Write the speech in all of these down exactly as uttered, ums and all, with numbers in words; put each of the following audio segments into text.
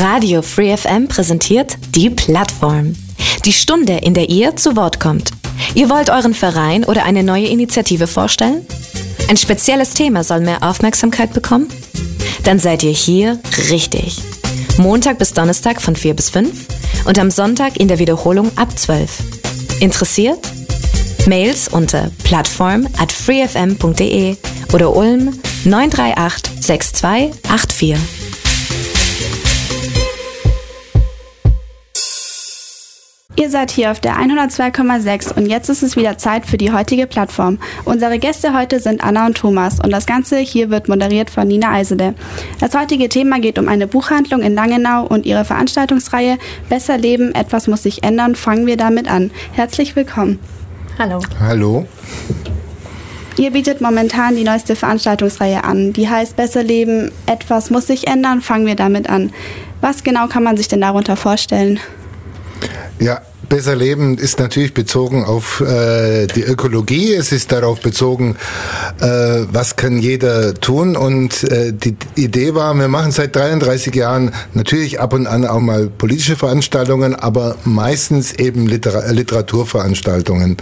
Radio Free F M präsentiert die Plattform. Die Stunde, in der ihr zu Wort kommt. Ihr wollt euren Verein oder eine neue Initiative vorstellen? Ein spezielles Thema soll mehr Aufmerksamkeit bekommen? Dann seid ihr hier richtig. Montag bis Donnerstag von vier bis fünf und am Sonntag in der Wiederholung ab zwölf. Interessiert? Mails unter plattform at freefm punkt de oder Ulm neun drei acht sechs zwei acht vier. Ihr seid hier auf der hundertzwei Komma sechs und jetzt ist es wieder Zeit für die heutige Plattform. Unsere Gäste heute sind Anna und Thomas und das Ganze hier wird moderiert von Nina Eisele. Das heutige Thema geht um eine Buchhandlung in Langenau und ihre Veranstaltungsreihe Besser Leben, etwas muss sich ändern. Fangen wir damit an. Herzlich willkommen. Hallo. Hallo. Ihr bietet momentan die neueste Veranstaltungsreihe an. Die heißt Besser Leben, etwas muss sich ändern. Fangen wir damit an. Was genau kann man sich denn darunter vorstellen? Ja, Besser Leben ist natürlich bezogen auf äh, die Ökologie. Es ist darauf bezogen, äh, was kann jeder tun. Und äh, die Idee war, wir machen seit dreiunddreißig Jahren natürlich ab und an auch mal politische Veranstaltungen, aber meistens eben Liter- Literaturveranstaltungen.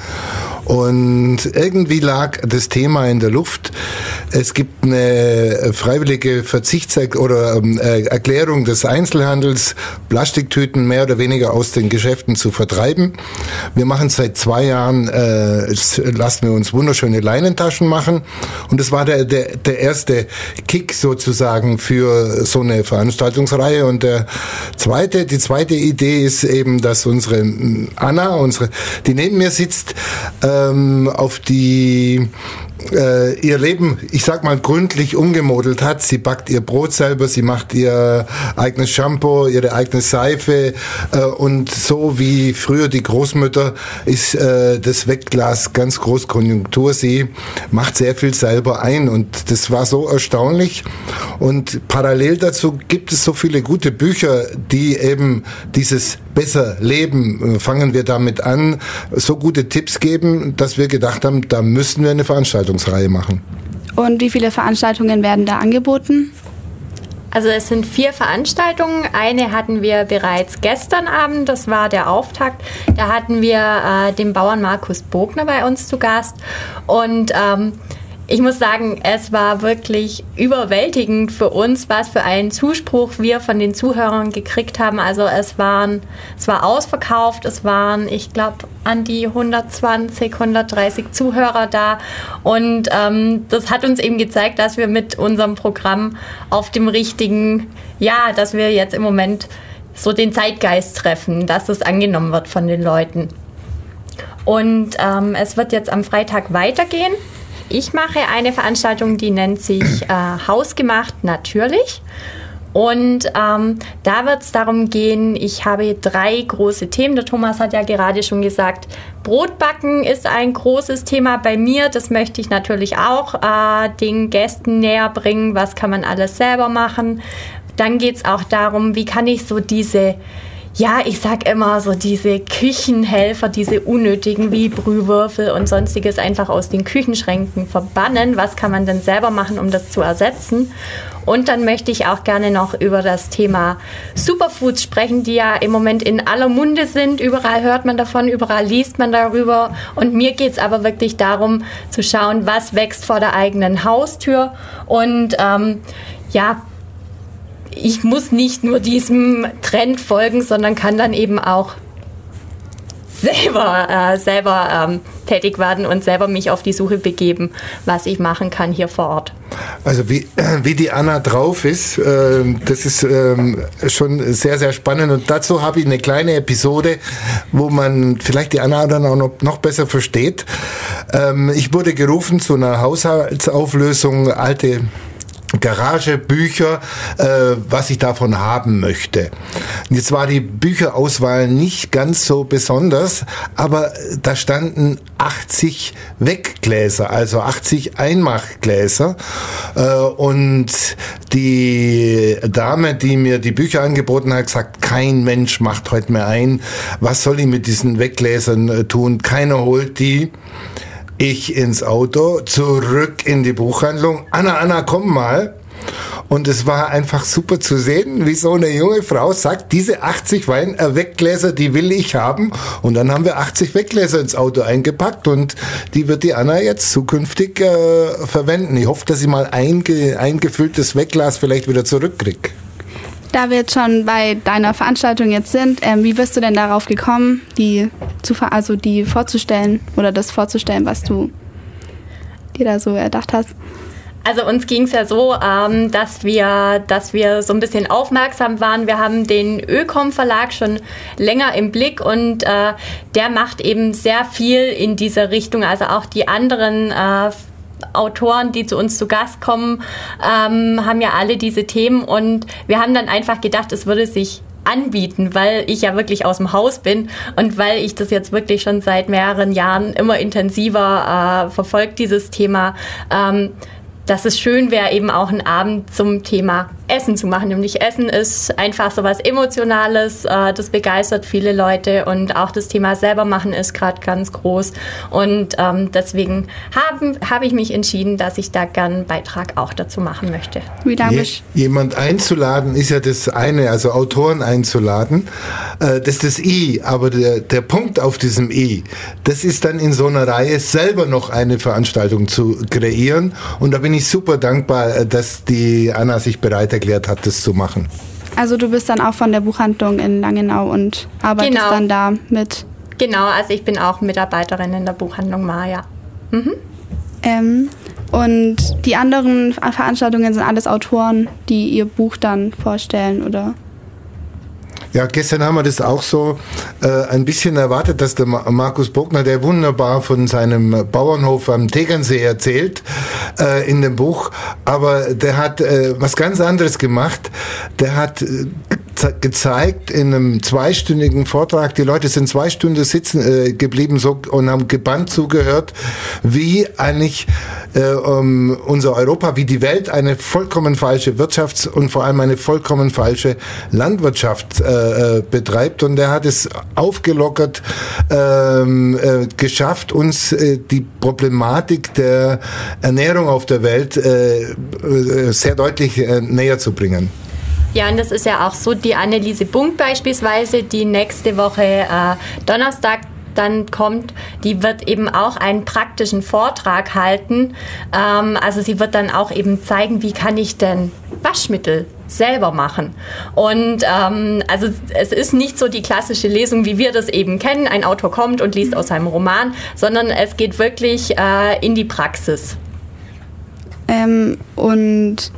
Und irgendwie lag das Thema in der Luft. Es gibt eine freiwillige Verzichts- oder äh, Erklärung des Einzelhandels, Plastiktüten mehr oder weniger aus den Geschäften zu vertreiben. Wir machen seit zwei Jahren, äh, lassen wir uns wunderschöne Leinentaschen machen. Und das war der, der, der erste Kick sozusagen für so eine Veranstaltungsreihe. Und der zweite, die zweite Idee ist eben, dass unsere Anna, unsere, die neben mir sitzt, äh, auf die äh, ihr Leben, ich sag mal, gründlich umgemodelt hat. Sie backt ihr Brot selber, sie macht ihr eigenes Shampoo, ihre eigene Seife äh, und so wie früher die Großmütter ist äh, das Wegglas ganz groß Konjunktur. Sie macht sehr viel selber ein und das war so erstaunlich. Und parallel dazu gibt es so viele gute Bücher, die eben dieses Besser Leben, fangen wir damit an, so gute Tipps geben, dass wir gedacht haben, da müssen wir eine Veranstaltungsreihe machen. Und wie viele Veranstaltungen werden da angeboten? Also es sind vier Veranstaltungen. Eine hatten wir bereits gestern Abend, das war der Auftakt. Da hatten wir äh, den Bauern Markus Bogner bei uns zu Gast. Und ähm, ich muss sagen, es war wirklich überwältigend für uns, was für einen Zuspruch wir von den Zuhörern gekriegt haben. Also es waren, es war ausverkauft, es waren, ich glaube, an die hundertzwanzig, hundertdreißig Zuhörer da. Und ähm, das hat uns eben gezeigt, dass wir mit unserem Programm auf dem richtigen, ja, dass wir jetzt im Moment so den Zeitgeist treffen, dass es angenommen wird von den Leuten. Und ähm, es wird jetzt am Freitag weitergehen. Ich mache eine Veranstaltung, die nennt sich äh, Hausgemacht natürlich. Und ähm, da wird es darum gehen, ich habe drei große Themen. Der Thomas hat ja gerade schon gesagt, Brotbacken ist ein großes Thema bei mir. Das möchte ich natürlich auch äh, den Gästen näher bringen. Was kann man alles selber machen? Dann geht es auch darum, wie kann ich so diese... Ja, ich sag immer so diese Küchenhelfer, diese unnötigen wie Brühwürfel und sonstiges einfach aus den Küchenschränken verbannen. Was kann man denn selber machen, um das zu ersetzen? Und dann möchte ich auch gerne noch über das Thema Superfoods sprechen, die ja im Moment in aller Munde sind. Überall hört man davon, überall liest man darüber. Und mir geht es aber wirklich darum, zu schauen, was wächst vor der eigenen Haustür. Und ähm, ja, ich muss nicht nur diesem Trend folgen, sondern kann dann eben auch selber, äh, selber ähm, tätig werden und selber mich auf die Suche begeben, was ich machen kann hier vor Ort. Also wie, wie die Anna drauf ist, äh, das ist äh, schon sehr, sehr spannend. Und dazu habe ich eine kleine Episode, wo man vielleicht die Anna dann auch noch, noch besser versteht. Ähm, ich wurde gerufen zu einer Haushaltsauflösung, alte Garage, Bücher, äh, was ich davon haben möchte. Jetzt war die Bücherauswahl nicht ganz so besonders, aber da standen achtzig Weggläser, also achtzig Einmachgläser. Äh, und die Dame, die mir die Bücher angeboten hat, gesagt, kein Mensch macht heute mehr ein. Was soll ich mit diesen Weggläsern äh, tun? Keiner holt die. Ich ins Auto, zurück in die Buchhandlung. Anna, Anna, komm mal. und es war einfach super zu sehen, wie so eine junge Frau sagt, diese achtzig Weingläser, die will ich haben, und dann haben wir achtzig Weggläser ins Auto eingepackt und die wird die Anna jetzt zukünftig äh, verwenden. Ich hoffe, dass ich mal ein eingefülltes Wegglas vielleicht wieder zurückkriege. Da wir jetzt schon bei deiner Veranstaltung jetzt sind, ähm, wie bist du denn darauf gekommen, die zu ver- also die vorzustellen oder das vorzustellen, was du dir da so erdacht hast? Also uns ging es ja so, ähm, dass wir, dass wir so ein bisschen aufmerksam waren. Wir haben den Ökom Verlag schon länger im Blick und äh, der macht eben sehr viel in dieser Richtung. Also auch die anderen äh, Autoren, die zu uns zu Gast kommen, ähm, haben ja alle diese Themen, und wir haben dann einfach gedacht, es würde sich anbieten, weil ich ja wirklich aus dem Haus bin und weil ich das jetzt wirklich schon seit mehreren Jahren immer intensiver äh, verfolgt, dieses Thema, ähm, dass es schön wäre, eben auch einen Abend zum Thema Essen zu machen. Nämlich Essen ist einfach so was Emotionales, äh, das begeistert viele Leute, und auch das Thema selber machen ist gerade ganz groß. Und ähm, deswegen habe hab ich mich entschieden, dass ich da gern einen Beitrag auch dazu machen möchte. Wie lange Je, jemand einzuladen ist ja das eine, also Autoren einzuladen, äh, das ist das I, aber der, der Punkt auf diesem I, das ist dann in so einer Reihe selber noch eine Veranstaltung zu kreieren, und da bin ich super dankbar, dass die Anna sich bereit erklärt hat, das zu machen. Also du bist dann auch von der Buchhandlung in Langenau und arbeitest genau. dann da mit? Genau, also ich bin auch Mitarbeiterin in der Buchhandlung Maja. Mhm. Ähm, und die anderen Veranstaltungen sind alles Autoren, die ihr Buch dann vorstellen, oder? Ja, gestern haben wir das auch so äh, ein bisschen erwartet, dass der Ma- Markus Bogner, der wunderbar von seinem Bauernhof am Tegernsee erzählt äh, in dem Buch, aber der hat äh, was ganz anderes gemacht. Der hat äh, ze- gezeigt in einem zweistündigen Vortrag, die Leute sind zwei Stunden sitzen äh, geblieben so, und haben gebannt zugehört, wie eigentlich äh, um, unser Europa, wie die Welt eine vollkommen falsche Wirtschafts- und vor allem eine vollkommen falsche Landwirtschaft äh, betreibt, und er hat es aufgelockert ähm, äh, geschafft, uns äh, die Problematik der Ernährung auf der Welt äh, äh, sehr deutlich äh, näher zu bringen. Ja, und das ist ja auch so, die Anneliese Bunk beispielsweise, die nächste Woche äh, Donnerstag dann kommt, die wird eben auch einen praktischen Vortrag halten. Ähm, also sie wird dann auch eben zeigen, wie kann ich denn Waschmittel selber machen. Und ähm, also es ist nicht so die klassische Lesung, wie wir das eben kennen. Ein Autor kommt und liest aus seinem Roman, sondern es geht wirklich äh, in die Praxis. Ähm, und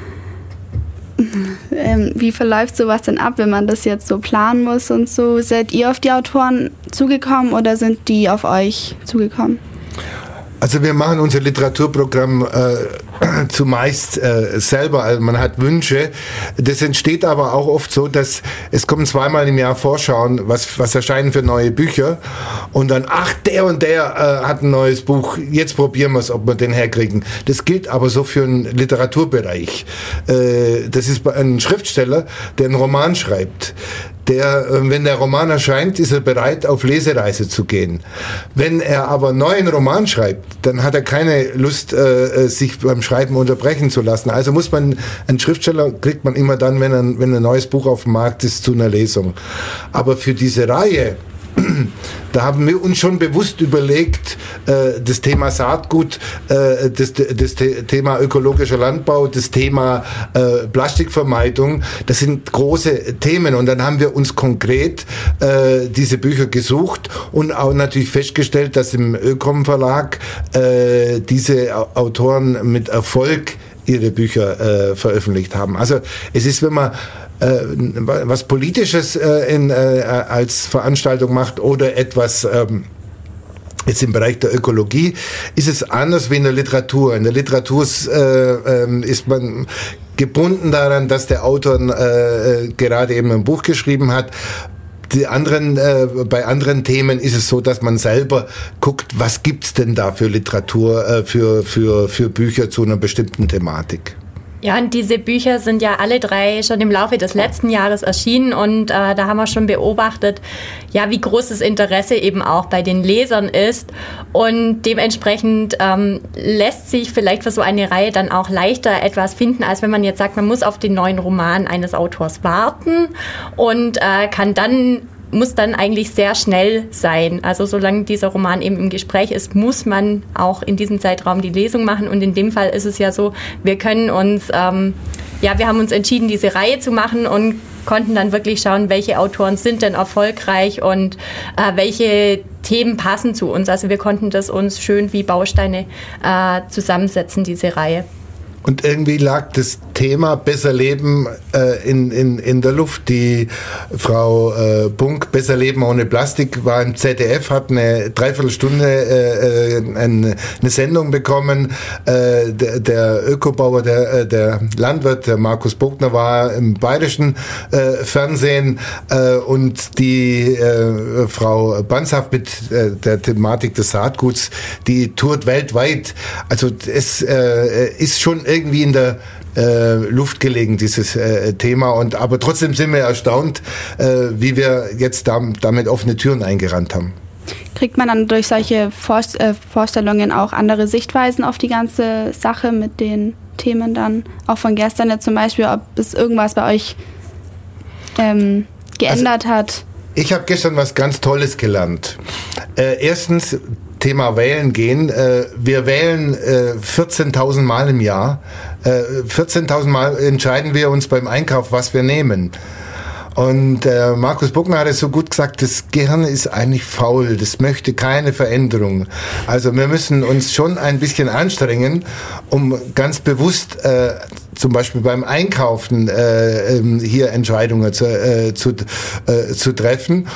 ähm, wie verläuft sowas denn ab, wenn man das jetzt so planen muss und so? Seid ihr auf die Autoren zugekommen oder sind die auf euch zugekommen? Also wir machen unser Literaturprogramm äh, zumeist äh, selber, also man hat Wünsche. Das entsteht aber auch oft so, dass es kommen zweimal im Jahr Vorschauen, was, was erscheinen für neue Bücher, und dann, ach, der und der äh, hat ein neues Buch, jetzt probieren wir es, ob wir den herkriegen. Das gilt aber so für einen Literaturbereich. Äh, das ist ein Schriftsteller, der einen Roman schreibt. Der, wenn der Roman erscheint, ist er bereit, auf Lesereise zu gehen. Wenn er aber einen neuen Roman schreibt, dann hat er keine Lust, äh, sich beim Schreiben unterbrechen zu lassen. Also muss man, einen Schriftsteller kriegt man immer dann, wenn ein, wenn ein neues Buch auf dem Markt ist, zu einer Lesung. Aber für diese Reihe, da haben wir uns schon bewusst überlegt, äh, das Thema Saatgut, äh, das, das Thema ökologischer Landbau, das Thema äh, Plastikvermeidung, das sind große Themen, und dann haben wir uns konkret äh, diese Bücher gesucht und auch natürlich festgestellt, dass im Ökom Verlag äh, diese Autoren mit Erfolg ihre Bücher äh, veröffentlicht haben. Also es ist, wenn man äh, was Politisches äh, in, äh, als Veranstaltung macht oder etwas ähm, jetzt im Bereich der Ökologie, ist es anders wie in der Literatur. In der Literatur ist, äh, äh, ist man gebunden daran, dass der Autor äh, gerade eben ein Buch geschrieben hat. Die anderen, äh, bei anderen Themen ist es so, dass man selber guckt, was gibt's denn da für Literatur, äh, für, für, für Bücher zu einer bestimmten Thematik. Ja, und diese Bücher sind ja alle drei schon im Laufe des letzten Jahres erschienen und äh, da haben wir schon beobachtet, ja, wie groß das Interesse eben auch bei den Lesern ist und dementsprechend ähm, lässt sich vielleicht für so eine Reihe dann auch leichter etwas finden, als wenn man jetzt sagt, man muss auf den neuen Roman eines Autors warten und äh, kann dann muss dann eigentlich sehr schnell sein. Also solange dieser Roman eben im Gespräch ist, muss man auch in diesem Zeitraum die Lesung machen. Und in dem Fall ist es ja so, wir können uns, ähm, ja, wir haben uns entschieden, diese Reihe zu machen und konnten dann wirklich schauen, welche Autoren sind denn erfolgreich und äh, welche Themen passen zu uns. Also wir konnten das uns schön wie Bausteine äh, zusammensetzen, diese Reihe. Und irgendwie lag das Thema Besser Leben äh, in, in, in der Luft. Die Frau äh, Bunk, Besser Leben ohne Plastik, war im Z D F, hat eine Dreiviertelstunde äh, äh, eine, eine Sendung bekommen. Äh, der, der Ökobauer, der, der Landwirt, der Markus Bogner, war im bayerischen äh, Fernsehen äh, und die äh, Frau Banzhaft mit äh, der Thematik des Saatguts, die tourt weltweit. Also es äh, ist schon irgendwie in der äh, Luft gelegen, dieses äh, Thema. Und aber trotzdem sind wir erstaunt, äh, wie wir jetzt da, damit offene Türen eingerannt haben. Kriegt man dann durch solche Vor- äh, Vorstellungen auch andere Sichtweisen auf die ganze Sache mit den Themen dann? Auch von gestern ja zum Beispiel, ob es irgendwas bei euch ähm, geändert also, hat? Ich habe gestern was ganz Tolles gelernt. Äh, erstens, Thema Wählen gehen. Äh, wir wählen äh, vierzehntausend Mal im Jahr. Äh, vierzehntausend Mal entscheiden wir uns beim Einkauf, was wir nehmen. Und äh, Markus Bogner hat es so gut gesagt, das Gehirn ist eigentlich faul, das möchte keine Veränderung. Also wir müssen uns schon ein bisschen anstrengen, um ganz bewusst äh, zum Beispiel beim Einkaufen äh, hier Entscheidungen zu, äh, zu, äh, zu treffen.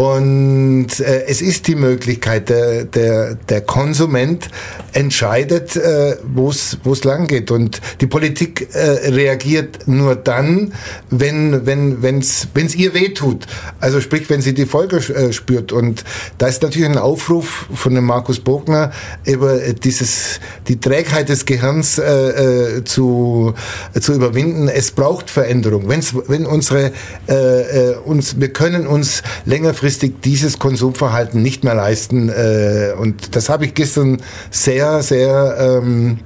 Und äh, es ist die Möglichkeit, der, der, der Konsument entscheidet, äh, wo es lang geht. Und die Politik äh, reagiert nur dann, wenn wenn wenn's wenn es ihr wehtut. Also sprich, wenn sie die Folge äh, spürt. Und da ist natürlich ein Aufruf von dem Markus Bogner über dieses die Trägheit des Gehirns äh, äh, zu zu überwinden. Es braucht Veränderung. Wenn's, wenn unsere, äh, uns, wir können uns längerfristig dieses Konsumverhalten nicht mehr leisten. Äh, und das habe ich gestern sehr, sehr ähm,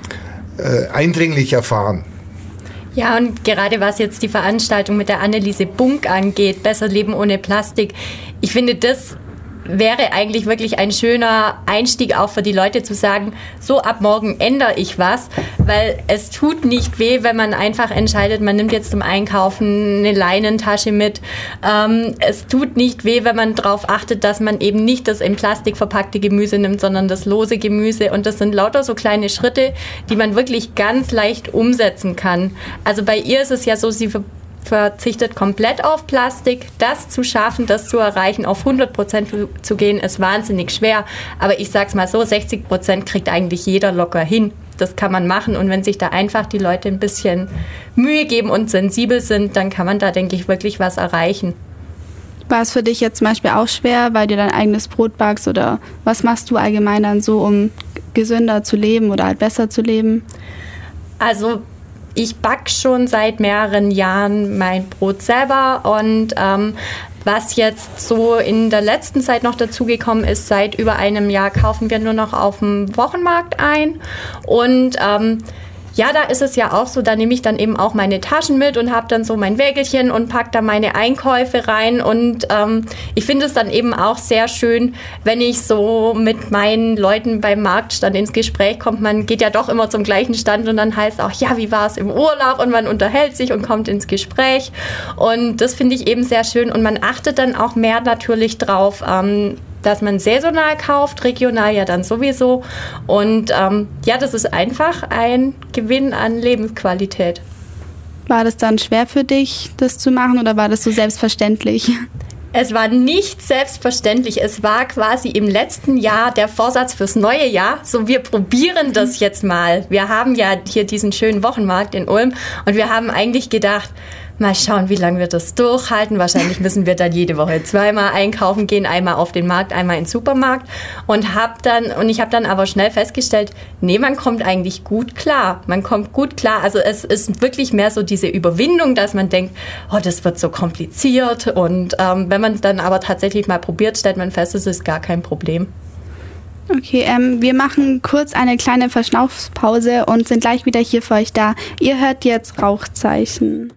äh, eindringlich erfahren. Ja, und gerade was jetzt die Veranstaltung mit der Anneliese Bunk angeht, Besser Leben ohne Plastik, ich finde, das wäre eigentlich wirklich ein schöner Einstieg auch für die Leute zu sagen, so ab morgen ändere ich was, weil es tut nicht weh, wenn man einfach entscheidet, man nimmt jetzt zum Einkaufen eine Leinentasche mit. Ähm, es tut nicht weh, wenn man darauf achtet, dass man eben nicht das in Plastik verpackte Gemüse nimmt, sondern das lose Gemüse. Und das sind lauter so kleine Schritte, die man wirklich ganz leicht umsetzen kann. Also bei ihr ist es ja so, sie verzichtet komplett auf Plastik. Das zu schaffen, das zu erreichen, auf hundert Prozent zu gehen, ist wahnsinnig schwer. Aber ich sag's mal so, sechzig Prozent kriegt eigentlich jeder locker hin. Das kann man machen. Und wenn sich da einfach die Leute ein bisschen Mühe geben und sensibel sind, dann kann man da, denke ich, wirklich was erreichen. War es für dich jetzt zum Beispiel auch schwer, weil du dein eigenes Brot backst? Oder was machst du allgemein dann so, um gesünder zu leben oder halt besser zu leben? Also ich backe schon seit mehreren Jahren mein Brot selber und ähm, was jetzt so in der letzten Zeit noch dazugekommen ist, seit über einem Jahr kaufen wir nur noch auf dem Wochenmarkt ein und ähm, ja, da ist es ja auch so, da nehme ich dann eben auch meine Taschen mit und habe dann so mein Wägelchen und packe da meine Einkäufe rein und ähm, ich finde es dann eben auch sehr schön, wenn ich so mit meinen Leuten beim Marktstand ins Gespräch komme. Man geht ja doch immer zum gleichen Stand und dann heißt auch, ja, wie war es im Urlaub und man unterhält sich und kommt ins Gespräch und das finde ich eben sehr schön und man achtet dann auch mehr natürlich drauf, ähm, dass man saisonal kauft, regional ja dann sowieso. Und ähm, ja, das ist einfach ein Gewinn an Lebensqualität. War das dann schwer für dich, das zu machen oder war das so selbstverständlich? Es war nicht selbstverständlich. Es war quasi im letzten Jahr der Vorsatz fürs neue Jahr. So, wir probieren das jetzt mal. Wir haben ja hier diesen schönen Wochenmarkt in Ulm und wir haben eigentlich gedacht, mal schauen, wie lange wir das durchhalten. Wahrscheinlich müssen wir dann jede Woche zweimal einkaufen gehen, einmal auf den Markt, einmal in den Supermarkt. Und hab dann und ich habe dann aber schnell festgestellt, nee, man kommt eigentlich gut klar. Man kommt gut klar. Also es ist wirklich mehr so diese Überwindung, dass man denkt, oh, das wird so kompliziert. Und ähm, wenn man es dann aber tatsächlich mal probiert, stellt man fest, es ist gar kein Problem. Okay, ähm, wir machen kurz eine kleine Verschnaufpause und sind gleich wieder hier für euch da. Ihr hört jetzt Rauchzeichen.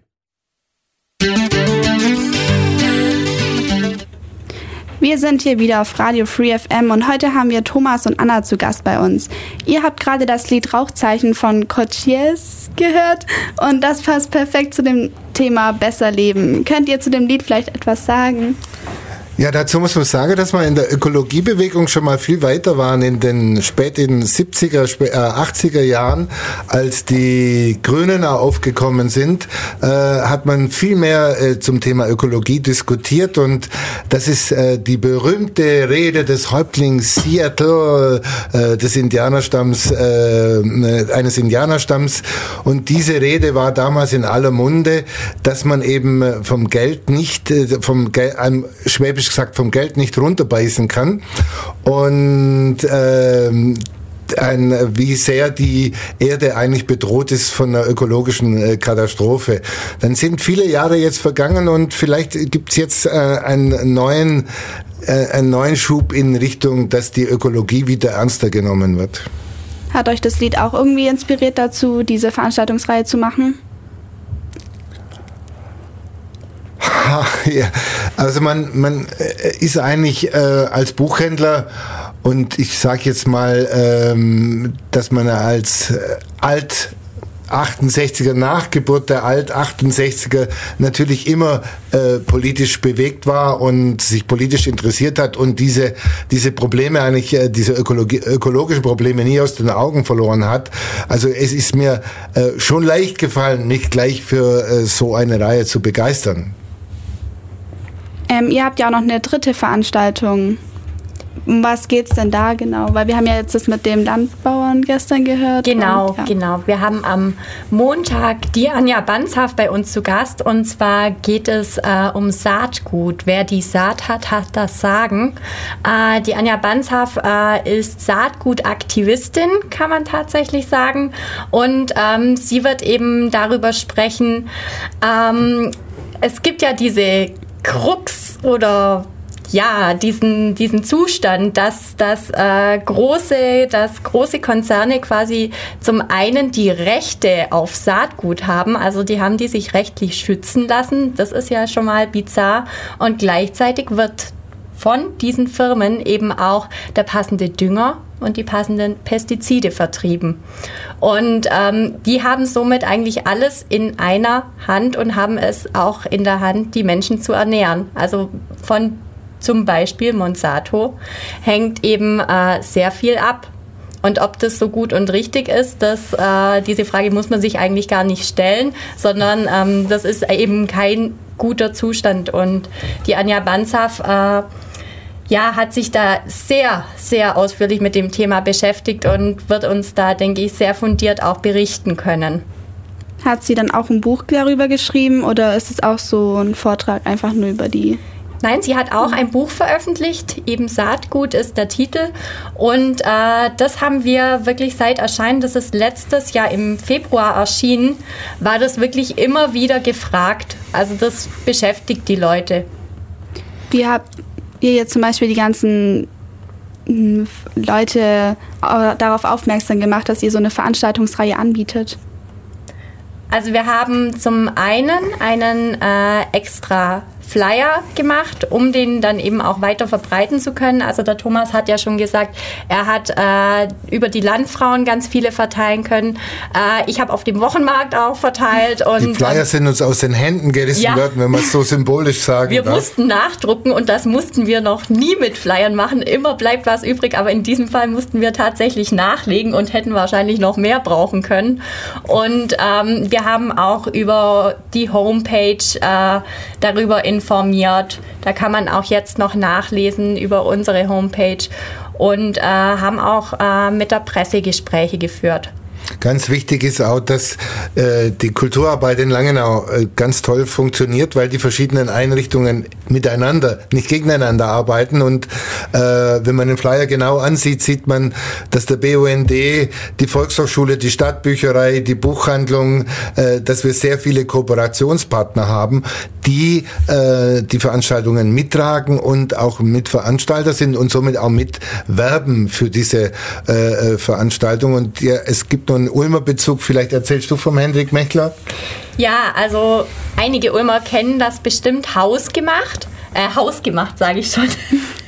Wir sind hier wieder auf Radio Free F M und heute haben wir Thomas und Anna zu Gast bei uns. Ihr habt gerade das Lied Rauchzeichen von Cochise gehört und das passt perfekt zu dem Thema Besser Leben. Könnt ihr zu dem Lied vielleicht etwas sagen? Ja, dazu muss man sagen, dass wir in der Ökologiebewegung schon mal viel weiter waren in den späten siebziger, achtziger Jahren, als die Grünen aufgekommen sind, äh, hat man viel mehr äh, zum Thema Ökologie diskutiert und das ist äh, die berühmte Rede des Häuptlings Seattle, äh, des Indianerstamms, äh, eines Indianerstamms und diese Rede war damals in aller Munde, dass man eben vom Geld nicht, äh, vom Geld, einem Schwäbisch gesagt, vom Geld nicht runterbeißen kann und ähm, ein, wie sehr die Erde eigentlich bedroht ist von einer ökologischen äh, Katastrophe. Dann sind viele Jahre jetzt vergangen und vielleicht gibt es jetzt äh, einen neuen, äh, einen neuen Schub in Richtung, dass die Ökologie wieder ernster genommen wird. Hat euch das Lied auch irgendwie inspiriert dazu, diese Veranstaltungsreihe zu machen? Ja, also man, man ist eigentlich äh, als Buchhändler und ich sage jetzt mal, ähm, dass man als äh, Alt achtundsechziger Nachgeburt der Alt achtundsechziger natürlich immer äh, politisch bewegt war und sich politisch interessiert hat und diese diese Probleme eigentlich äh, diese Ökologie, ökologischen Probleme nie aus den Augen verloren hat. Also es ist mir äh, schon leicht gefallen, mich gleich für äh, so eine Reihe zu begeistern. Ähm, ihr habt ja auch noch eine dritte Veranstaltung. Um was geht's denn da genau? Weil wir haben ja jetzt das mit dem Landbauern gestern gehört. Genau, und, ja. genau. Wir haben am Montag die Anja Banzhaf bei uns zu Gast. Und zwar geht es äh, um Saatgut. Wer die Saat hat, hat das Sagen. Äh, die Anja Banzhaf äh, ist Saatgutaktivistin, kann man tatsächlich sagen. Und ähm, sie wird eben darüber sprechen, ähm, es gibt ja diese Krux oder ja, diesen, diesen Zustand, dass, dass, äh, große, dass große Konzerne quasi zum einen die Rechte auf Saatgut haben, also die haben die sich rechtlich schützen lassen, das ist ja schon mal bizarr und gleichzeitig wird von diesen Firmen eben auch der passende Dünger und die passenden Pestizide vertrieben. Und ähm, die haben somit eigentlich alles in einer Hand und haben es auch in der Hand, die Menschen zu ernähren. Also von zum Beispiel Monsanto hängt eben äh, sehr viel ab. Und ob das so gut und richtig ist, das, äh, diese Frage muss man sich eigentlich gar nicht stellen, sondern ähm, das ist eben kein guter Zustand. Und die Anja Banzhaf äh, ja, hat sich da sehr, sehr ausführlich mit dem Thema beschäftigt und wird uns da, denke ich, sehr fundiert auch berichten können. Hat sie dann auch ein Buch darüber geschrieben oder ist es auch so ein Vortrag einfach nur über die? Nein, sie hat auch ein Buch veröffentlicht, eben Saatgut ist der Titel und äh, das haben wir wirklich seit Erscheinen, das ist letztes Jahr im Februar erschienen, war das wirklich immer wieder gefragt, also das beschäftigt die Leute. Wie habt ihr jetzt zum Beispiel die ganzen Leute darauf aufmerksam gemacht, dass ihr so eine Veranstaltungsreihe anbietet? Also wir haben zum einen einen äh, extra Flyer gemacht, um den dann eben auch weiter verbreiten zu können. Also der Thomas hat ja schon gesagt, er hat äh, über die Landfrauen ganz viele verteilen können. Äh, ich habe auf dem Wochenmarkt auch verteilt. Und, die Flyer sind uns aus den Händen gerissen ja. worden, wenn man es so symbolisch sagen wir darf. Wir mussten nachdrucken und das mussten wir noch nie mit Flyern machen. Immer bleibt was übrig, aber in diesem Fall mussten wir tatsächlich nachlegen und hätten wahrscheinlich noch mehr brauchen können. Und ähm, wir haben auch über die Homepage äh, darüber informiert. informiert. Da kann man auch jetzt noch nachlesen über unsere Homepage und äh, haben auch äh, mit der Presse Gespräche geführt. Ganz wichtig ist auch, dass äh, die Kulturarbeit in Langenau äh, ganz toll funktioniert, weil die verschiedenen Einrichtungen miteinander, nicht gegeneinander arbeiten. Und äh, wenn man den Flyer genau ansieht, sieht man, dass der B U N D, die Volkshochschule, die Stadtbücherei, die Buchhandlung, äh, dass wir sehr viele Kooperationspartner haben, die äh, die Veranstaltungen mittragen und auch Mitveranstalter sind und somit auch mitwerben für diese äh, Veranstaltung. Und ja, es gibt noch einen Ulmer Bezug. Vielleicht erzählst du vom Hendrik Mechler? Ja, also einige Ulmer kennen das bestimmt hausgemacht. Äh, hausgemacht, sage ich schon.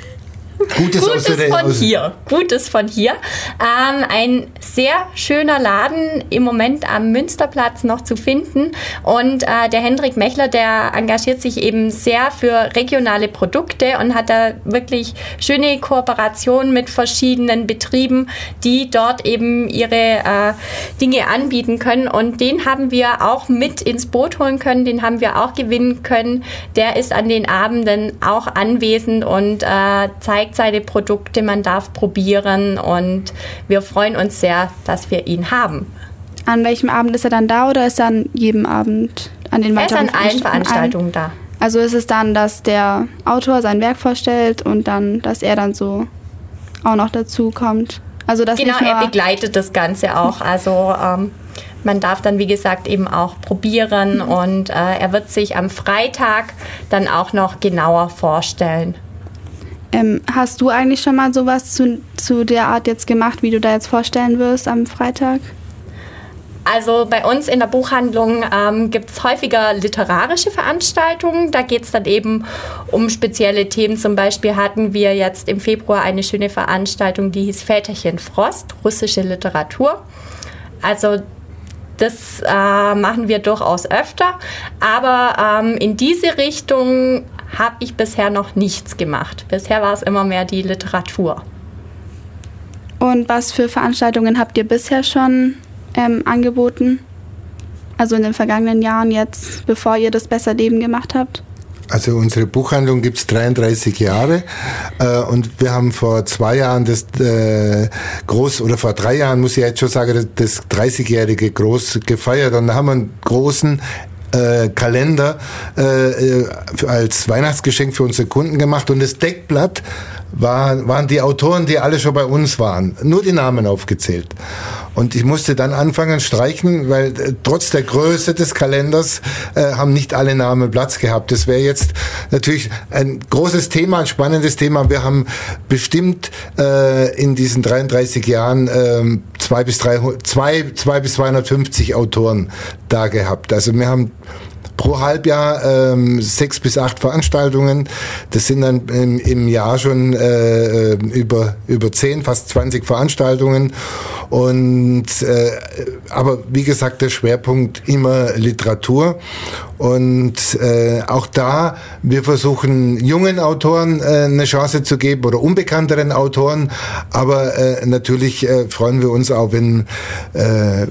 Gutes, Gutes aus der, von aus hier. Gutes von hier. Ähm, ein sehr schöner Laden, im Moment am Münsterplatz noch zu finden. Und äh, der Hendrik Mechler, der engagiert sich eben sehr für regionale Produkte und hat da wirklich schöne Kooperationen mit verschiedenen Betrieben, die dort eben ihre äh, Dinge anbieten können. Und den haben wir auch mit ins Boot holen können, den haben wir auch gewinnen können. Der ist an den Abenden auch anwesend und äh, zeigt seine Produkte, man darf probieren und wir freuen uns sehr, dass wir ihn haben. An welchem Abend ist er dann da oder ist er an jedem Abend an den weiteren Er ist an allen Veranstaltungen da. Also ist es dann, dass der Autor sein Werk vorstellt und dann, dass er dann so auch noch dazu kommt? Also dass genau, nicht nur er begleitet das Ganze auch. Also ähm, man darf dann, wie gesagt, eben auch probieren mhm. und äh, er wird sich am Freitag dann auch noch genauer vorstellen. Ähm, hast du eigentlich schon mal sowas zu, zu der Art jetzt gemacht, wie du da jetzt vorstellen wirst am Freitag? Also bei uns in der Buchhandlung ähm, gibt es häufiger literarische Veranstaltungen. Da geht es dann eben um spezielle Themen. Zum Beispiel hatten wir jetzt im Februar eine schöne Veranstaltung, die hieß Väterchen Frost, russische Literatur. Also das äh, machen wir durchaus öfter. Aber ähm, in diese Richtung habe ich bisher noch nichts gemacht. Bisher war es immer mehr die Literatur. Und was für Veranstaltungen habt ihr bisher schon ähm, angeboten? Also in den vergangenen Jahren jetzt, bevor ihr das Besser Leben gemacht habt? Also unsere Buchhandlung gibt es dreiunddreißig Jahre äh, und wir haben vor zwei Jahren das äh, groß, oder vor drei Jahren muss ich jetzt schon sagen, das, das dreißigjährige groß gefeiert und da haben wir einen großen Äh, Kalender äh, als Weihnachtsgeschenk für unsere Kunden gemacht und das Deckblatt war, waren die Autoren, die alle schon bei uns waren, nur die Namen aufgezählt. Und ich musste dann anfangen streichen, weil äh, trotz der Größe des Kalenders äh, haben nicht alle Namen Platz gehabt. Das wäre jetzt natürlich ein großes Thema, ein spannendes Thema. Wir haben bestimmt äh, in diesen dreiunddreißig Jahren äh, zwei bis dreihundert, zwei, zwei bis zweihundertfünfzig Autoren da gehabt. Also wir haben pro Halbjahr ähm, sechs bis acht Veranstaltungen. Das sind dann im, im Jahr schon äh, über über zehn, fast zwanzig Veranstaltungen. Und äh, aber wie gesagt, der Schwerpunkt immer Literatur. Und äh, auch da, wir versuchen jungen Autoren äh, eine Chance zu geben oder unbekannteren Autoren. Aber äh, natürlich äh, freuen wir uns auch, wenn äh,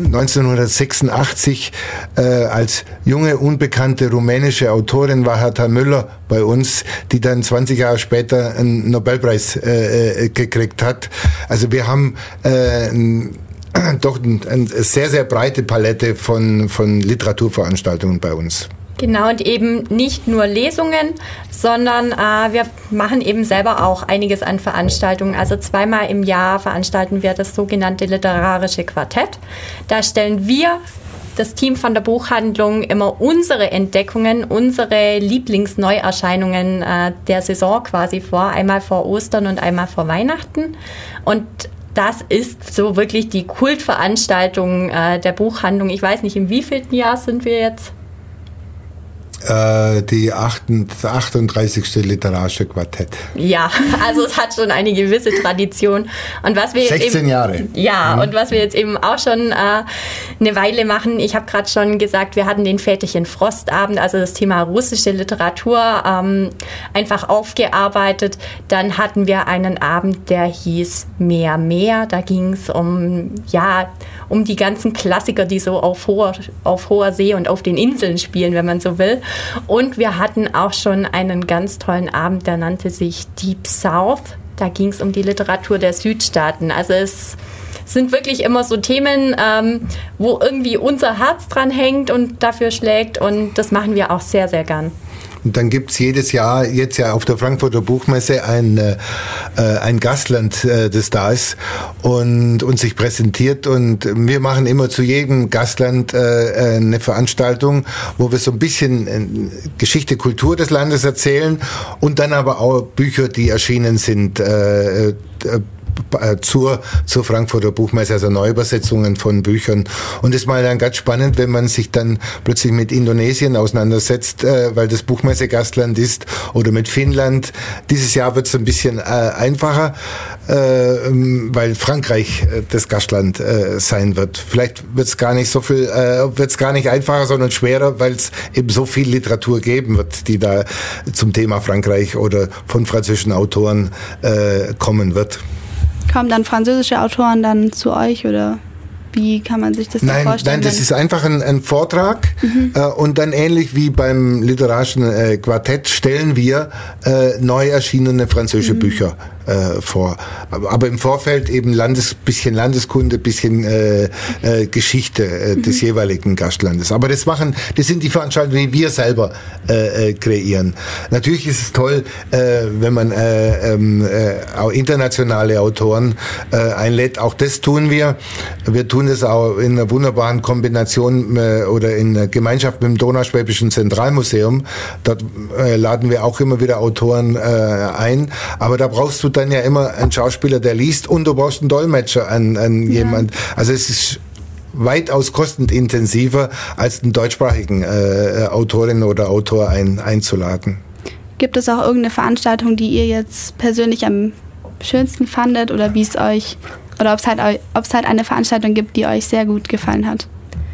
neunzehnhundertsechsundachtzig äh, als junge, unbekannte rumänische Autorin war Hertha Müller bei uns, die dann zwanzig Jahre später einen Nobelpreis äh, gekriegt hat. Also wir haben äh, doch eine sehr, sehr breite Palette von, von Literaturveranstaltungen bei uns. Genau, und eben nicht nur Lesungen, sondern äh, wir machen eben selber auch einiges an Veranstaltungen. Also zweimal im Jahr veranstalten wir das sogenannte literarische Quartett. Da stellen wir, das Team von der Buchhandlung, immer unsere Entdeckungen, unsere Lieblingsneuerscheinungen äh, der Saison quasi vor, einmal vor Ostern und einmal vor Weihnachten. Und das ist so wirklich die Kultveranstaltung äh, der Buchhandlung. Ich weiß nicht, im wievielten Jahr sind wir jetzt? Äh, die achtunddreißigste literarische Quartett. Ja, also es hat schon eine gewisse Tradition. Und was wir jetzt sechzehn eben, Jahre. Ja, mhm. und was wir jetzt eben auch schon äh, eine Weile machen. Ich habe gerade schon gesagt, wir hatten den Väterchen Frostabend, also das Thema russische Literatur, ähm, einfach aufgearbeitet. Dann hatten wir einen Abend, der hieß Meer, Meer. Da ging es um, ja, um die ganzen Klassiker, die so auf hoher, auf hoher See und auf den Inseln spielen, wenn man so will. Und wir hatten auch schon einen ganz tollen Abend, der nannte sich Deep South. Da ging es um die Literatur der Südstaaten. Also es es sind wirklich immer so Themen, ähm, wo irgendwie unser Herz dran hängt und dafür schlägt und das machen wir auch sehr, sehr gern. Und dann gibt's jedes Jahr, jetzt ja auf der Frankfurter Buchmesse, ein, äh, ein Gastland, äh, das da ist und, und sich präsentiert. Und wir machen immer zu jedem Gastland äh, eine Veranstaltung, wo wir so ein bisschen äh, Geschichte, Kultur des Landes erzählen und dann aber auch Bücher, die erschienen sind, äh, äh, zur, zur Frankfurter Buchmesse, also Neuübersetzungen von Büchern. Und das ist mal dann ganz spannend, wenn man sich dann plötzlich mit Indonesien auseinandersetzt, äh, weil das Buchmesse-Gastland ist, oder mit Finnland. Dieses Jahr wird es ein bisschen äh, einfacher, äh, weil Frankreich äh, das Gastland äh, sein wird. Vielleicht wird es gar nicht so viel, äh, wird es gar nicht einfacher, sondern schwerer, weil es eben so viel Literatur geben wird, die da zum Thema Frankreich oder von französischen Autoren äh, kommen wird. Kommen dann französische Autoren dann zu euch oder wie kann man sich das nein, da vorstellen? Nein, das ist einfach ein, ein Vortrag mhm. äh, und dann ähnlich wie beim literarischen äh, Quartett stellen wir äh, neu erschienene französische mhm. Bücher äh, vor. Aber, aber im Vorfeld eben Landes, bisschen Landeskunde, bisschen äh, äh, Geschichte äh, mhm. des jeweiligen Gastlandes. Aber das machen, das sind die Veranstaltungen, die wir selber äh, äh, kreieren. Natürlich ist es toll, äh, wenn man äh, äh, auch internationale Autoren äh, einlädt. Auch das tun wir. Wir tun das auch in einer wunderbaren Kombination äh, oder in einer Gemeinschaft mit dem Donauschwäbischen Zentralmuseum. Dort äh, laden wir auch immer wieder Autoren äh, ein. Aber da brauchst du dann ja immer einen Schauspieler, der liest, und du brauchst einen Dolmetscher an, an ja. jemand. Also es ist weitaus kostenintensiver, als einen deutschsprachigen äh, Autorin oder Autor ein, einzuladen. Gibt es auch irgendeine Veranstaltung, die ihr jetzt persönlich am schönsten fandet oder wie es euch, oder ob es halt, ob es halt eine Veranstaltung gibt, die euch sehr gut gefallen hat?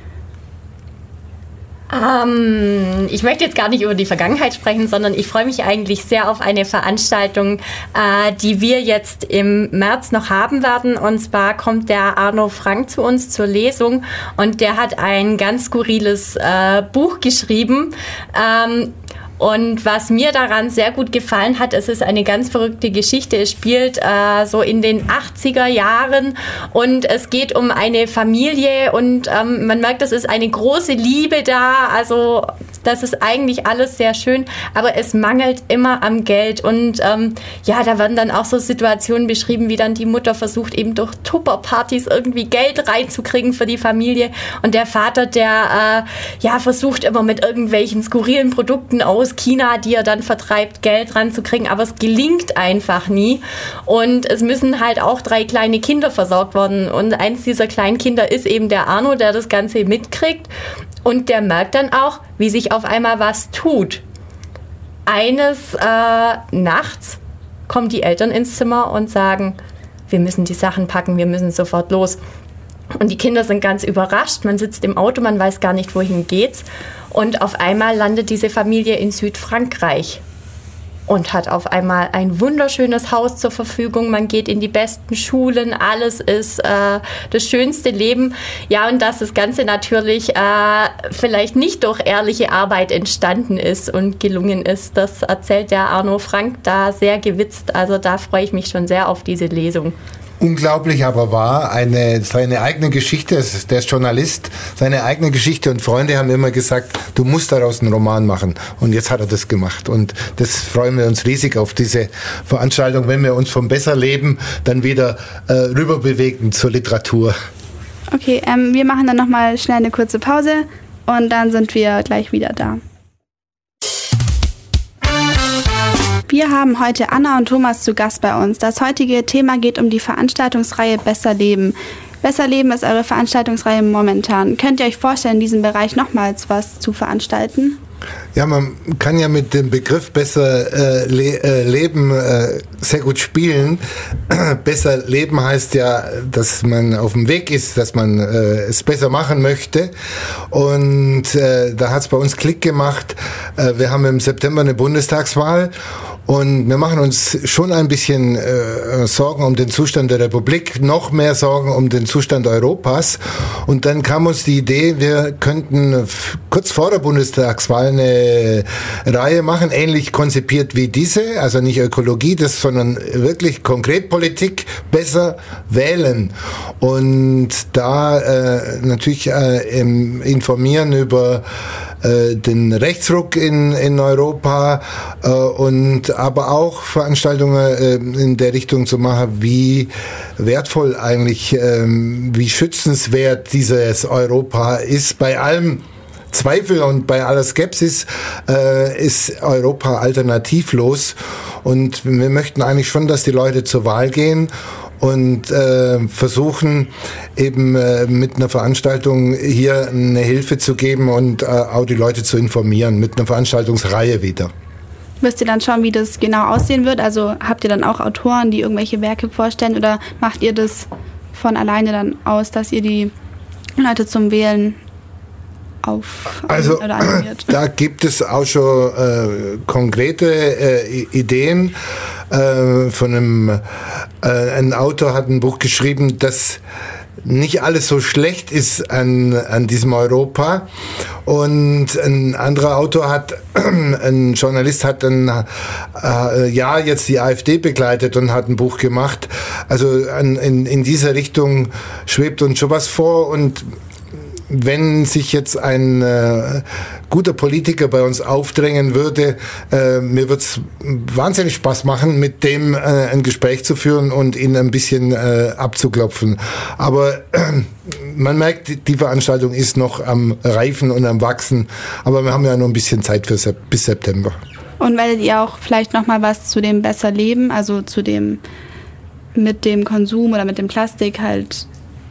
Ähm, ich möchte jetzt gar nicht über die Vergangenheit sprechen, sondern ich freue mich eigentlich sehr auf eine Veranstaltung, äh, die wir jetzt im März noch haben werden. Und zwar kommt der Arno Frank zu uns zur Lesung und der hat ein ganz skurriles äh, Buch geschrieben. Ähm, Und was mir daran sehr gut gefallen hat, es ist eine ganz verrückte Geschichte. Es spielt äh, so in den achtziger Jahren und es geht um eine Familie und ähm, man merkt, es ist eine große Liebe da. Also das ist eigentlich alles sehr schön, aber es mangelt immer am Geld. Und ähm, ja, da werden dann auch so Situationen beschrieben, wie dann die Mutter versucht, eben durch Tupperpartys irgendwie Geld reinzukriegen für die Familie. Und der Vater, der äh, ja versucht immer mit irgendwelchen skurrilen Produkten aus China, die er dann vertreibt, Geld ranzukriegen, aber es gelingt einfach nie. Und es müssen halt auch drei kleine Kinder versorgt werden. Und eins dieser kleinen Kinder ist eben der Arno, der das Ganze mitkriegt. Und der merkt dann auch, wie sich auf einmal was tut. Eines äh, Nachts kommen die Eltern ins Zimmer und sagen, wir müssen die Sachen packen, wir müssen sofort los. Und die Kinder sind ganz überrascht. Man sitzt im Auto, man weiß gar nicht, wohin geht's. Und auf einmal landet diese Familie in Südfrankreich und hat auf einmal ein wunderschönes Haus zur Verfügung. Man geht in die besten Schulen, alles ist äh, das schönste Leben. Ja, und dass das Ganze natürlich äh, vielleicht nicht durch ehrliche Arbeit entstanden ist und gelungen ist, das erzählt der Arno Frank da sehr gewitzt. Also da freue ich mich schon sehr auf diese Lesung. Unglaublich aber wahr, eine, seine eigene Geschichte, der ist Journalist, seine eigene Geschichte und Freunde haben immer gesagt, du musst daraus einen Roman machen. Und jetzt hat er das gemacht. Und das freuen wir uns riesig auf diese Veranstaltung, wenn wir uns vom Besserleben dann wieder äh, rüber bewegen zur Literatur. Okay, ähm, wir machen dann nochmal schnell eine kurze Pause und dann sind wir gleich wieder da. Wir haben heute Anna und Thomas zu Gast bei uns. Das heutige Thema geht um die Veranstaltungsreihe Besser Leben. Besser Leben ist eure Veranstaltungsreihe momentan. Könnt ihr euch vorstellen, in diesem Bereich nochmals was zu veranstalten? Ja, man kann ja mit dem Begriff besser äh, le- äh, leben äh, sehr gut spielen. Besser leben heißt ja, dass man auf dem Weg ist, dass man äh, es besser machen möchte. Und äh, da hat es bei uns Klick gemacht. Äh, wir haben im September eine Bundestagswahl Und wir machen uns schon ein bisschen äh, Sorgen um den Zustand der Republik, noch mehr Sorgen um den Zustand Europas. Und dann kam uns die Idee, wir könnten f- kurz vor der Bundestagswahl eine Reihe machen, ähnlich konzipiert wie diese, also nicht Ökologie, das, sondern wirklich konkret Politik, besser wählen. Und da äh, natürlich äh, im, informieren über äh, den Rechtsruck in, in Europa äh, und aber auch Veranstaltungen äh, in der Richtung zu machen, wie wertvoll eigentlich, äh, wie schützenswert dieses Europa ist. Bei allem Zweifel und bei aller Skepsis äh, ist Europa alternativlos. Und wir möchten eigentlich schon, dass die Leute zur Wahl gehen und äh, versuchen eben äh, mit einer Veranstaltung hier eine Hilfe zu geben und äh, auch die Leute zu informieren, mit einer Veranstaltungsreihe wieder. Wisst ihr dann schon, wie das genau aussehen wird? Also habt ihr dann auch Autoren, die irgendwelche Werke vorstellen, oder macht ihr das von alleine dann aus, dass ihr die Leute zum Wählen auf also oder animiert? Da gibt es auch schon äh, konkrete äh, Ideen. Äh, von einem äh, ein Autor hat ein Buch geschrieben, das nicht alles so schlecht ist an, an diesem Europa. Und ein anderer Autor hat, ein Journalist hat ein äh, Jahr jetzt die AfD begleitet und hat ein Buch gemacht. Also an, in, in dieser Richtung schwebt uns schon was vor. Und wenn sich jetzt ein äh, guter Politiker bei uns aufdrängen würde, äh, mir würde es wahnsinnig Spaß machen, mit dem äh, ein Gespräch zu führen und ihn ein bisschen äh, abzuklopfen. Aber äh, man merkt, die Veranstaltung ist noch am Reifen und am Wachsen, aber wir haben ja noch ein bisschen Zeit für Sep- bis September. Und werdet ihr auch vielleicht nochmal was zu dem besser Leben, also zu dem mit dem Konsum oder mit dem Plastik halt,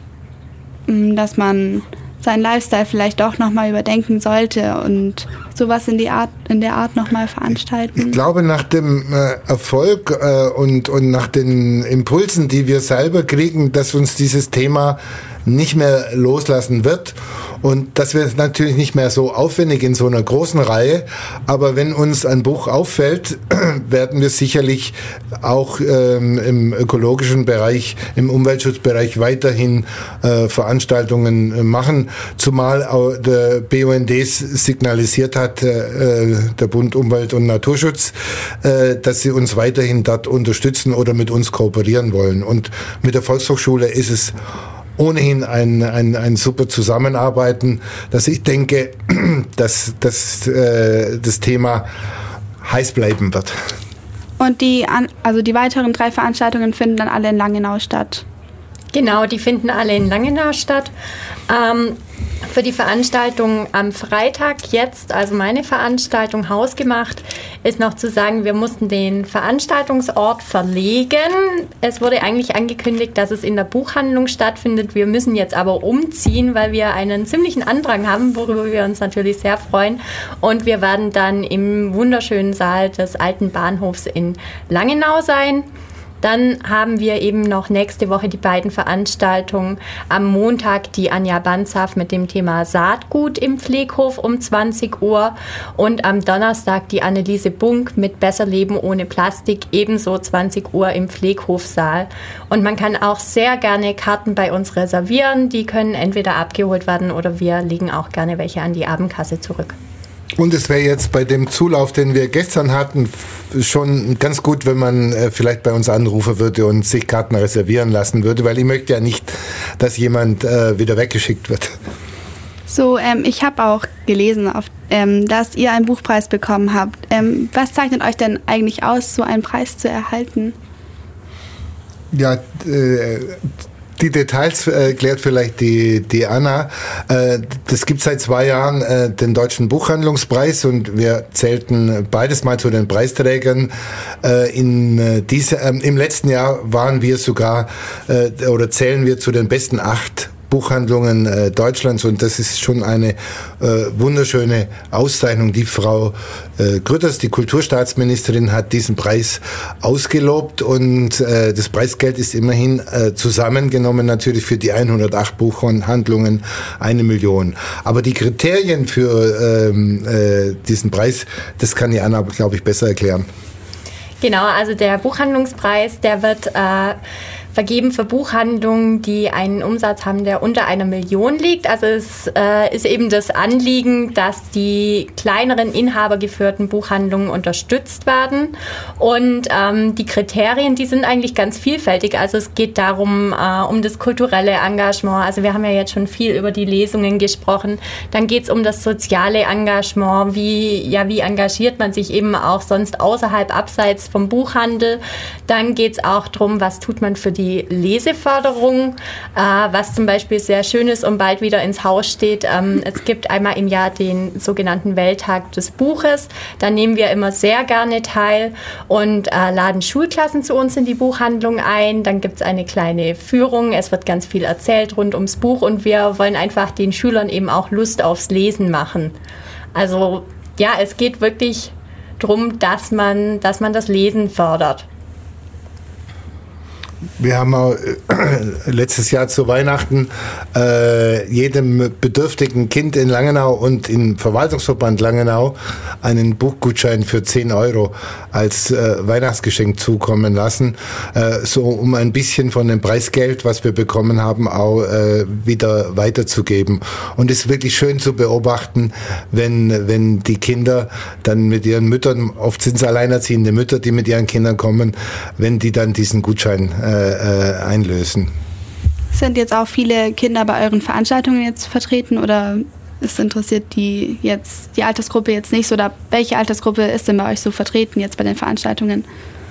mh, dass man seinen Lifestyle vielleicht auch nochmal überdenken sollte und sowas in, die Art, in der Art nochmal veranstalten? Ich glaube, nach dem äh, Erfolg äh, und, und nach den Impulsen, die wir selber kriegen, dass uns dieses Thema nicht mehr loslassen wird und dass wir es natürlich nicht mehr so aufwendig in so einer großen Reihe, aber wenn uns ein Buch auffällt, werden wir sicherlich auch ähm, im ökologischen Bereich, im Umweltschutzbereich weiterhin äh, Veranstaltungen machen, zumal auch der B U N D signalisiert hat, äh, der Bund Umwelt und Naturschutz, äh, dass sie uns weiterhin dort unterstützen oder mit uns kooperieren wollen. Und mit der Volkshochschule ist es ohnehin ein, ein, ein super Zusammenarbeiten, dass ich denke, dass, dass äh, das Thema heiß bleiben wird. Und die, also die weiteren drei Veranstaltungen finden dann alle in Langenau statt? Genau, die finden alle in Langenau statt. Ähm, für die Veranstaltung am Freitag jetzt, also meine Veranstaltung Hausgemacht, ist noch zu sagen, wir mussten den Veranstaltungsort verlegen. Es wurde eigentlich angekündigt, dass es in der Buchhandlung stattfindet. Wir müssen jetzt aber umziehen, weil wir einen ziemlichen Andrang haben, worüber wir uns natürlich sehr freuen. Und wir werden dann im wunderschönen Saal des alten Bahnhofs in Langenau sein. Dann haben wir eben noch nächste Woche die beiden Veranstaltungen. Am Montag die Anja Banzaf mit dem Thema Saatgut im Pfleghof um zwanzig Uhr und am Donnerstag die Anneliese Bunk mit Besser Leben ohne Plastik, ebenso zwanzig Uhr im Pfleghofsaal. Und man kann auch sehr gerne Karten bei uns reservieren. Die können entweder abgeholt werden oder wir legen auch gerne welche an die Abendkasse zurück. Und es wäre jetzt bei dem Zulauf, den wir gestern hatten, schon ganz gut, wenn man äh, vielleicht bei uns anrufen würde und sich Karten reservieren lassen würde, weil ich möchte ja nicht, dass jemand äh, wieder weggeschickt wird. So, ähm, ich habe auch gelesen, auf, ähm, dass ihr einen Buchpreis bekommen habt. Ähm, was zeichnet euch denn eigentlich aus, so einen Preis zu erhalten? Ja, äh, die Details äh, klärt vielleicht die, die Anna. Äh, das gibt seit zwei Jahren äh, den Deutschen Buchhandlungspreis und wir zählten beides mal zu den Preisträgern. Äh, in, äh, diese, äh, Im letzten Jahr waren wir sogar äh, oder zählen wir zu den besten acht Buchhandlungen äh, Deutschlands und das ist schon eine äh, wunderschöne Auszeichnung. Die Frau äh, Grütters, die Kulturstaatsministerin, hat diesen Preis ausgelobt und äh, das Preisgeld ist immerhin äh, zusammengenommen natürlich für die hundertacht Buchhandlungen eine Million. Aber die Kriterien für ähm, äh, diesen Preis, das kann die Anna, glaube ich, besser erklären. Genau, also der Buchhandlungspreis, der wird äh, vergeben für Buchhandlungen, die einen Umsatz haben, der unter einer Million liegt. Also es äh, ist eben das Anliegen, dass die kleineren inhabergeführten Buchhandlungen unterstützt werden. Und ähm, die Kriterien, die sind eigentlich ganz vielfältig. Also es geht darum, äh, um das kulturelle Engagement. Also wir haben ja jetzt schon viel über die Lesungen gesprochen. Dann geht es um das soziale Engagement. Wie, ja, wie engagiert man sich eben auch sonst außerhalb, abseits vom Buchhandel. Dann geht es auch darum, was tut man für die die Leseförderung, äh, was zum Beispiel sehr schön ist und bald wieder ins Haus steht. Ähm, es gibt einmal im Jahr den sogenannten Welttag des Buches. Da nehmen wir immer sehr gerne teil und äh, laden Schulklassen zu uns in die Buchhandlung ein. Dann gibt es eine kleine Führung. Es wird ganz viel erzählt rund ums Buch und wir wollen einfach den Schülern eben auch Lust aufs Lesen machen. Also ja, es geht wirklich darum, dass man, dass man das Lesen fördert. Wir haben auch, äh, letztes Jahr zu Weihnachten äh, jedem bedürftigen Kind in Langenau und im Verwaltungsverband Langenau einen Buchgutschein für zehn Euro als äh, Weihnachtsgeschenk zukommen lassen, äh, so um ein bisschen von dem Preisgeld, was wir bekommen haben, auch äh, wieder weiterzugeben. Und es ist wirklich schön zu beobachten, wenn, wenn die Kinder dann mit ihren Müttern, oft sind es alleinerziehende Mütter, die mit ihren Kindern kommen, wenn die dann diesen Gutschein äh, Äh, einlösen. Sind jetzt auch viele Kinder bei euren Veranstaltungen jetzt vertreten oder ist interessiert die jetzt die Altersgruppe jetzt nicht so? Oder welche Altersgruppe ist denn bei euch so vertreten jetzt bei den Veranstaltungen?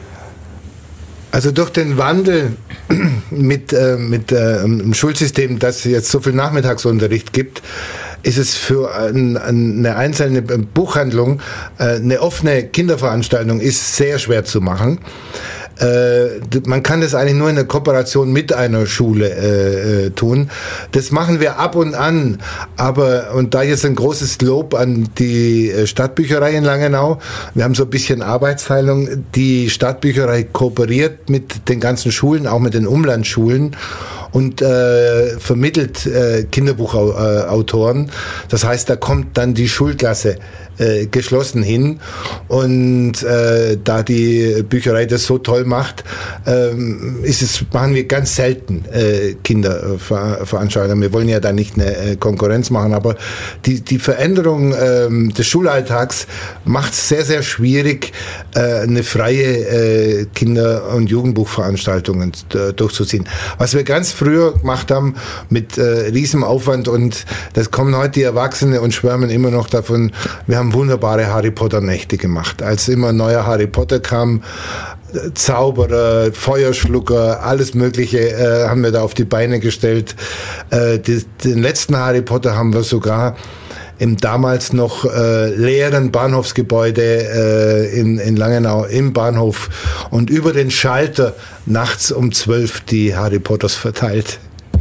Also durch den Wandel mit, äh, mit äh, dem Schulsystem, das jetzt so viel Nachmittagsunterricht gibt, ist es für ein, eine einzelne Buchhandlung, äh, eine offene Kinderveranstaltung ist sehr schwer zu machen. Äh, man kann das eigentlich nur in der Kooperation mit einer Schule äh, äh, tun. Das machen wir ab und an, aber, und da jetzt ein großes Lob an die Stadtbücherei in Langenau. Wir haben so ein bisschen Arbeitsteilung. Die Stadtbücherei kooperiert mit den ganzen Schulen, auch mit den Umlandsschulen und äh, vermittelt äh, Kinderbuchautoren. Das heißt, da kommt dann die Schulklasse äh, geschlossen hin und äh, da die Bücherei das so toll macht, ähm, ist es, machen wir ganz selten äh, Kinderveranstaltungen. Wir wollen ja da nicht eine äh, Konkurrenz machen, aber die, die Veränderung äh, des Schulalltags macht es sehr, sehr schwierig, äh, eine freie äh, Kinder- und Jugendbuchveranstaltung äh, durchzuziehen. Was wir ganz früher gemacht haben mit äh, Riesenaufwand und das kommen heute die Erwachsene und schwärmen immer noch davon. Wir haben wunderbare Harry Potter Nächte gemacht. Als immer ein neuer Harry Potter kam, Zauberer, Feuerschlucker, alles Mögliche äh, haben wir da auf die Beine gestellt. Äh, die, den letzten Harry Potter haben wir sogar im damals noch äh, leeren Bahnhofsgebäude äh, in, in Langenau im Bahnhof und über den Schalter nachts um zwölf die Harry Potters verteilt.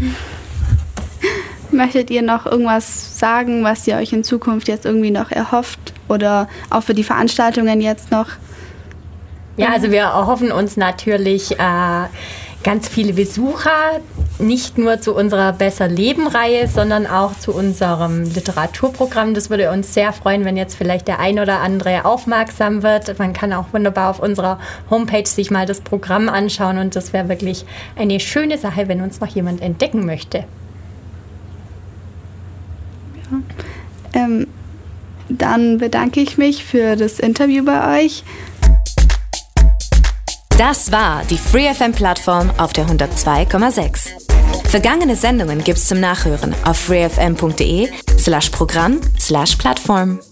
Möchtet ihr noch irgendwas sagen, was ihr euch in Zukunft jetzt irgendwie noch erhofft oder auch für die Veranstaltungen jetzt noch? Ja, also wir erhoffen uns natürlich äh, ganz viele Besucher, nicht nur zu unserer Besser-Leben-Reihe, sondern auch zu unserem Literaturprogramm. Das würde uns sehr freuen, wenn jetzt vielleicht der ein oder andere aufmerksam wird. Man kann auch wunderbar auf unserer Homepage sich mal das Programm anschauen und das wäre wirklich eine schöne Sache, wenn uns noch jemand entdecken möchte. Ja. Ähm, dann bedanke ich mich für das Interview bei euch. Das war die Free F M-Plattform auf der hundertzwei Komma sechs. Vergangene Sendungen gibt's zum Nachhören auf freefm punkt de slash Programm slash Plattform.